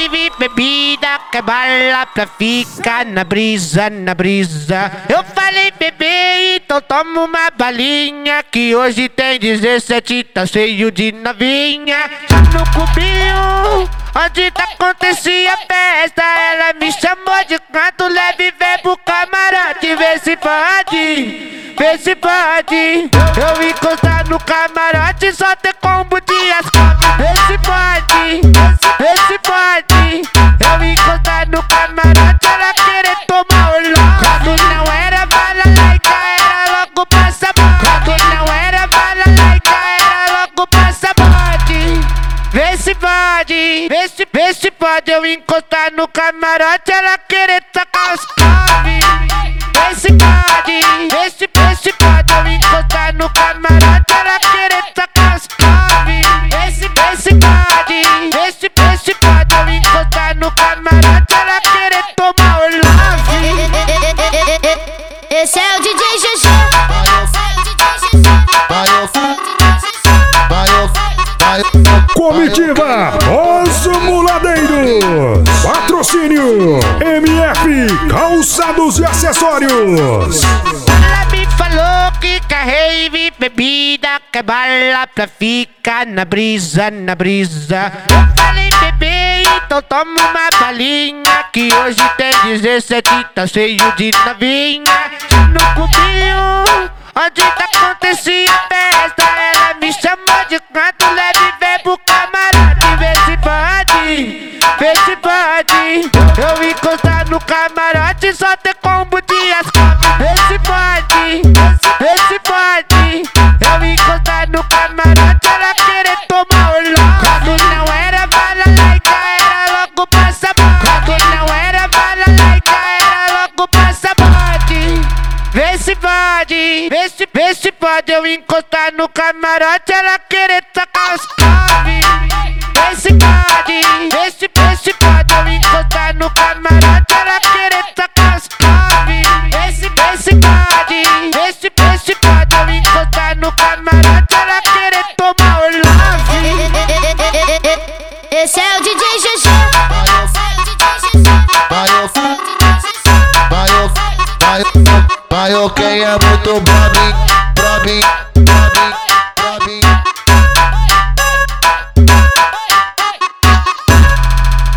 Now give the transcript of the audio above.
rave, bebida, que bala pra ficar na brisa, na brisa. Eu falei, bebê, então toma uma balinha, que hoje tem 17, tá cheio de novinha. Já no cubinho, onde acontecia festa, ela me chamou de canto leve, verbo camarote. Vê se pode, vê se pode. Eu encostar no camarote, só ter combo de asfalto. Vê se pode, vê se pode. Eu encostar no camarote, ela querer tomar o logo. Quando não era balalaica, era logo passaporte. Quando não era balalaica, era logo passaporte. Vê se pode, vê se pode. Eu encostar no camarote, ela querer tacar os cove. Vê se pode, vê se pode. Eu encostar no camarote, ela querer tacar os cove. Vê se pode, vê se pode. Eu encostar no camarote, ela querer tomar o love. Esse é o DJ GG. Comitiva Os Muladeiros. Patrocínio MF Calçados e Acessórios. Ela me falou que quer rave, bebida, que bala pra ficar na brisa, na brisa. Eu falei, bebê, então toma uma balinha, que hoje tem 17, tá cheio de novinha. No cubinho, onde acontecia festa, ela me chamou de canto leve, verbo camarote. Vê se pode, vê se pode. Eu encostar no camarote, só ter combo de asfalto. Vê se pode, vê se pode. Eu encostar no camarote, ela querer tomar o logo. Quando não era balalaica, era logo passaporte. Quando não era balalaica, era logo passaporte. Vê se pode, vê se pode. Eu encostar no camarote, ela querer tacar os cove. Vê se pode, vê se pode. Eu encostar no camarote, ela querer tacar os cove. Vê se pode, vê se pode. Eu encostar no camarote, ela querer tomar o love. Esse é o DJ GG. Vai, quem é muito Bob,